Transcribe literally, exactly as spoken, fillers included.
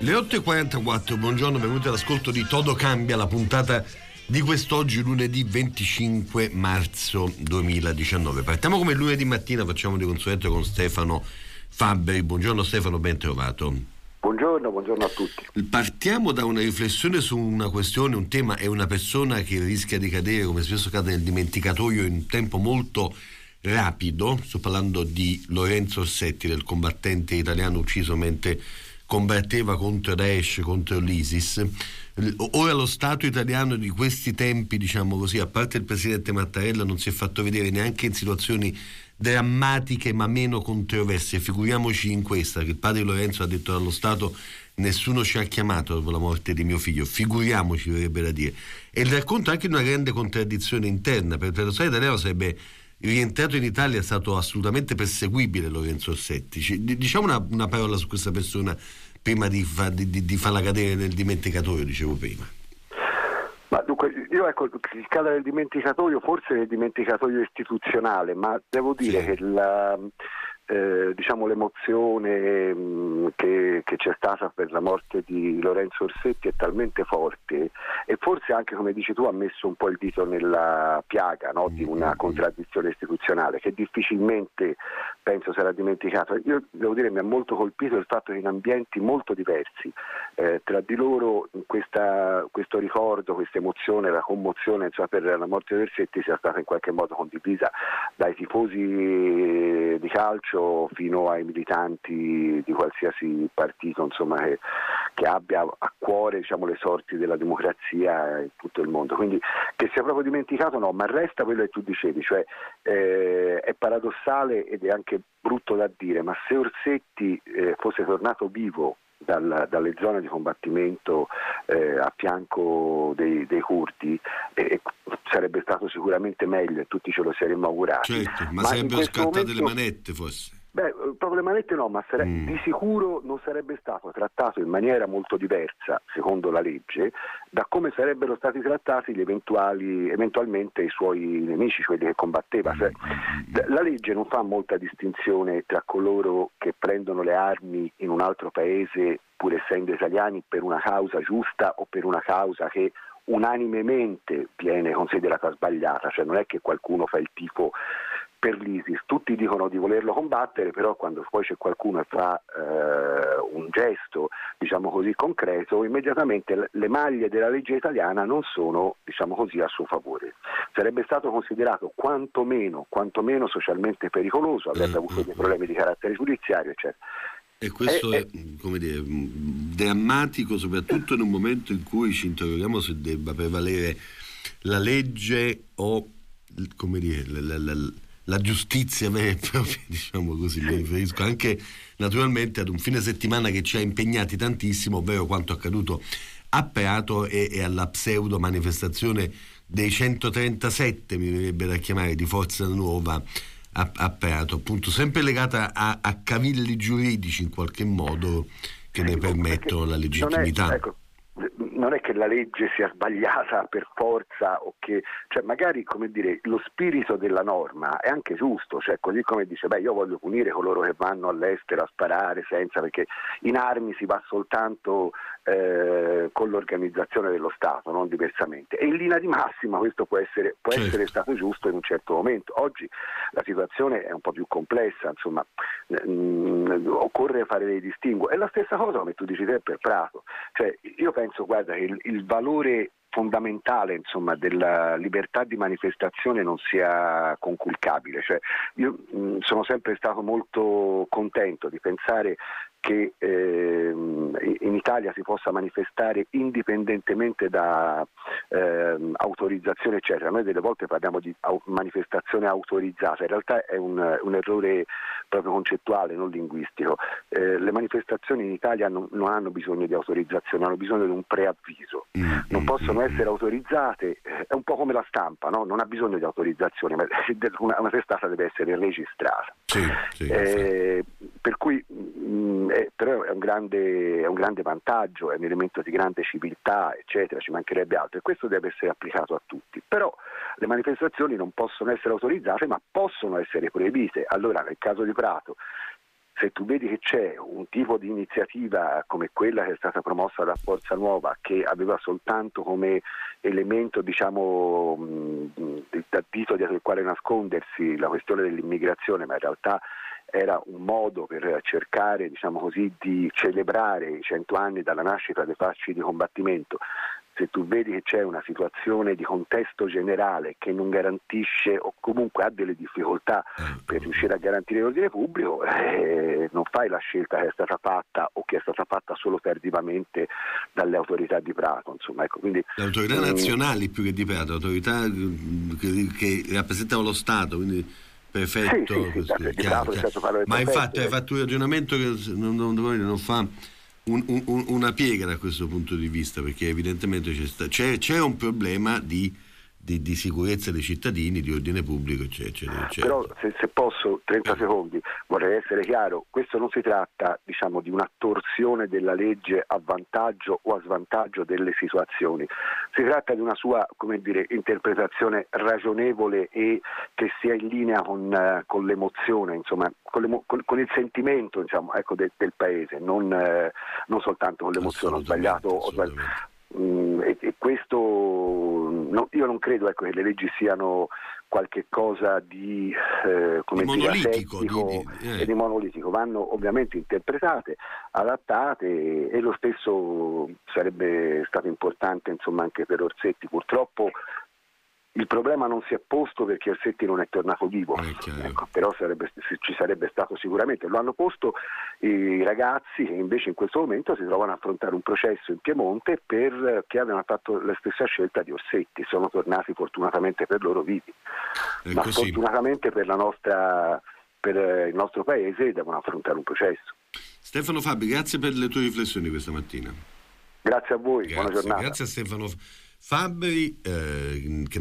Le otto e quarantaquattro, buongiorno, benvenuti all'ascolto di Todo Cambia, la puntata di quest'oggi, lunedì venticinque marzo duemiladiciannove. Partiamo come lunedì mattina, facciamo di consueto con Stefano Fabbri. Buongiorno Stefano, ben trovato. Buongiorno, buongiorno a tutti. Partiamo da una riflessione su una questione, un tema e una persona che rischia di cadere, come spesso cade, nel dimenticatoio in un tempo molto rapido. Sto parlando di Lorenzo Orsetti, del combattente italiano ucciso mentre combatteva contro Daesh, contro l'ISIS. Ora lo Stato italiano di questi tempi, diciamo così, a parte il presidente Mattarella, non si è fatto vedere neanche in situazioni drammatiche ma meno controverse. Figuriamoci in questa, che il padre Lorenzo ha detto dallo Stato: nessuno ci ha chiamato dopo la morte di mio figlio, figuriamoci, verrebbe da dire. E il racconto anche di una grande contraddizione interna, perché lo Stato italiano sarebbe rientrato in Italia, è stato assolutamente perseguibile Lorenzo Orsetti. Diciamo una, una parola su questa persona prima di, fa, di, di, di farla cadere nel dimenticatoio, dicevo prima. Ma dunque, io ecco, il cade nel dimenticatoio, forse nel dimenticatoio istituzionale, ma devo dire sì. che la, eh, diciamo l'emozione mh, che, che c'è stata per la morte di Lorenzo Orsetti è talmente forte, e forse anche, come dici tu, ha messo un po' il dito nella piaga, no, di una contraddizione istituzionale che difficilmente penso sarà dimenticato. Io devo dire, mi ha molto colpito il fatto che in ambienti molto diversi eh, tra di loro questa, questo ricordo, questa emozione, la commozione, insomma, per la morte di Orsetti sia stata in qualche modo condivisa dai tifosi di calcio fino ai militanti di qualsiasi partito, insomma, che, che abbia a cuore, diciamo, le sorti della democrazia in tutto il mondo. Quindi che sia proprio dimenticato no, ma resta quello che tu dicevi, cioè eh, è paradossale ed è anche brutto da dire, ma se Orsetti eh, fosse tornato vivo Dal, dalle zone di combattimento eh, a fianco dei, dei curdi eh, sarebbe stato sicuramente meglio e tutti ce lo saremmo augurati. Certo, ma, ma sarebbero scattate momento... le manette forse? Beh, proprio le manette no, ma sare... mm. di sicuro non sarebbe stato trattato in maniera molto diversa, secondo la legge, da come sarebbero stati trattati gli eventuali, eventualmente i suoi nemici, quelli che combatteva. Cioè, la legge non fa molta distinzione tra coloro che prendono le armi in un altro paese, pur essendo italiani, per una causa giusta o per una causa che unanimemente viene considerata sbagliata. Cioè non è che qualcuno fa il tifo per l'ISIS, tutti dicono di volerlo combattere, però quando poi c'è qualcuno che fa eh, un gesto, diciamo così, concreto, immediatamente le maglie della legge italiana non sono, diciamo così, a suo favore. Sarebbe stato considerato quantomeno, quantomeno socialmente pericoloso, avrebbe avuto dei problemi di carattere giudiziario, eccetera. E questo è, è, come dire, drammatico, soprattutto in un momento in cui ci interroghiamo se debba prevalere la legge o, come dire, la, la, la, la giustizia vera e propria, diciamo così. Mi riferisco anche naturalmente ad un fine settimana che ci ha impegnati tantissimo, ovvero quanto accaduto a Prato e, e alla pseudo manifestazione dei centotrentasette, mi verrebbe da chiamare, di Forza Nuova a, a Prato, appunto, sempre legata a, a cavilli giuridici in qualche modo che ne permettono la legittimità. Non è, ecco, non è che la legge sia sbagliata per forza, o che, cioè magari, come dire, lo spirito della norma è anche giusto, cioè così come dice, beh, io voglio punire coloro che vanno all'estero a sparare senza, perché in armi si va soltanto eh, con l'organizzazione dello Stato, non diversamente, e in linea di massima questo può essere, può certo. essere stato giusto in un certo momento. Oggi la situazione è un po' più complessa, insomma, mh, occorre fare dei distinguo. È la stessa cosa, come tu dici te, per Prato. Cioè io penso, guarda, che il, il valore fondamentale, insomma, della libertà di manifestazione non sia conculcabile. Cioè, io mh, sono sempre stato molto contento di pensare che eh, in Italia si possa manifestare indipendentemente da eh, autorizzazione, eccetera. Noi delle volte parliamo di au- manifestazione autorizzata, in realtà è un, un errore proprio concettuale, non linguistico. Eh, le manifestazioni in Italia non, non hanno bisogno di autorizzazione, hanno bisogno di un preavviso. Non possono essere autorizzate, è un po' come la stampa, no? Non ha bisogno di autorizzazione, ma una, una testata deve essere registrata. Sì, sì, eh, per cui mh, è, però è un grande è un grande vantaggio, è un elemento di grande civiltà, eccetera, ci mancherebbe altro, e questo deve essere applicato a tutti. Però le manifestazioni non possono essere autorizzate, ma possono essere proibite. Allora, nel caso di Prato, se tu vedi che c'è un tipo di iniziativa come quella che è stata promossa da Forza Nuova, che aveva soltanto come elemento, diciamo, da dito dietro il quale nascondersi la questione dell'immigrazione, ma in realtà era un modo per cercare, diciamo così, di celebrare i cento anni dalla nascita dei fasci di combattimento, se tu vedi che c'è una situazione di contesto generale che non garantisce o comunque ha delle difficoltà per riuscire a garantire l'ordine pubblico, eh, non fai la scelta che è stata fatta o che è stata fatta solo tardivamente dalle autorità di Prato. Insomma, ecco, quindi, le autorità mh, nazionali più che di Prato, autorità che, che rappresentano lo Stato, quindi prefetto, sì, sì, sì, chiaro, di Prato, chiaro. certo, parlo del Ma prefetto, infatti hai fatto un ragionamento che non, non, non fa Un, un, una piega da questo punto di vista, perché evidentemente c'è, sta, c'è, c'è un problema di, di, di sicurezza dei cittadini, di ordine pubblico, eccetera, eccetera. Però se, se posso, trenta secondi, vorrei essere chiaro, questo non si tratta, diciamo, di una torsione della legge a vantaggio o a svantaggio delle situazioni, si tratta di una sua, come dire, interpretazione ragionevole e che sia in linea con, uh, con l'emozione, insomma, con, l'emo- con, con il sentimento, diciamo, ecco, de- del paese, non, uh, non soltanto con l'emozione. Ho sbagliato, ho sbagliato. Mm, e, e questo no, io non credo, ecco, che le leggi siano qualche cosa di, eh, come di dire, monolitico, asettico di, di, eh. e di monolitico, vanno ovviamente interpretate, adattate, e lo stesso sarebbe stato importante, insomma, anche per Orsetti. Purtroppo il problema non si è posto perché Orsetti non è tornato vivo, ecco, però sarebbe, ci sarebbe stato sicuramente. Lo hanno posto i ragazzi che invece in questo momento si trovano a affrontare un processo in Piemonte per, che avevano fatto la stessa scelta di Orsetti, sono tornati fortunatamente per loro vivi, è ma così. Fortunatamente per la nostra, per il nostro paese devono affrontare un processo. Stefano Fabbri, grazie per le tue riflessioni questa mattina. Grazie a voi, Grazie, buona giornata. Grazie a Stefano Fabbri, eh, che